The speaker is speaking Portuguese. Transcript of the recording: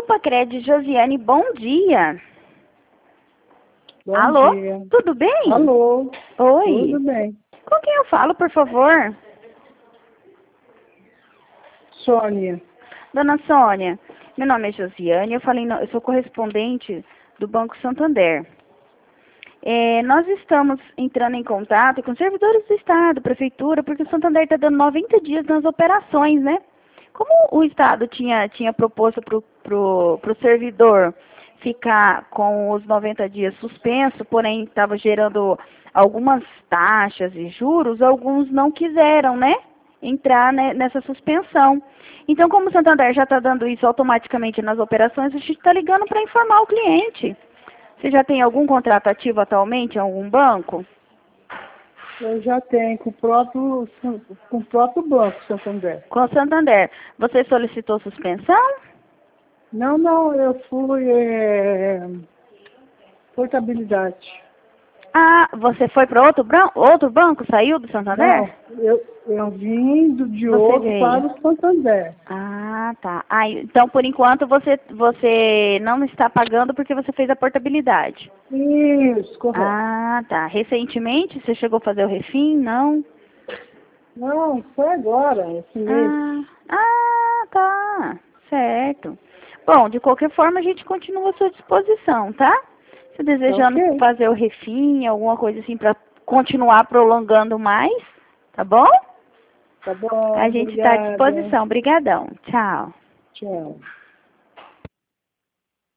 Pacred, Josiane, bom dia. Bom Alô? dia. Tudo bem? Alô? Oi. Tudo bem. Com quem eu falo, por favor? Sônia. Dona Sônia, meu nome é Josiane, eu sou correspondente do Banco Santander. Nós estamos entrando em contato com servidores do Estado, Prefeitura, porque o Santander está dando 90 dias nas operações, né? Como o Estado tinha proposto para o servidor ficar com os 90 dias suspenso, porém estava gerando algumas taxas e juros, alguns não quiseram, né, entrar nessa suspensão. Então, como o Santander já está dando isso automaticamente nas operações, a gente está ligando para informar o cliente. Você já tem algum contrato ativo atualmente em algum banco? Eu já tenho com o próprio Banco Santander. Com o Santander. Você solicitou suspensão? Não, eu fui portabilidade. Ah, você foi para outro banco? Saiu do Santander? Não, eu vim de Você outro veio. para o Santander. Ah, tá. Ah, então, por enquanto, você não está pagando porque você fez a portabilidade. Isso, correto. Ah, tá. Recentemente, você chegou a fazer o refim? Não? Não, foi agora, esse mês. Tá. Certo. Bom, de qualquer forma, a gente continua à sua disposição, tá? Se desejando Ok. fazer o refim, alguma coisa assim, para continuar prolongando mais, tá bom? Tá bom, A gente está à obrigada. disposição. Obrigadão. Tchau. Tchau.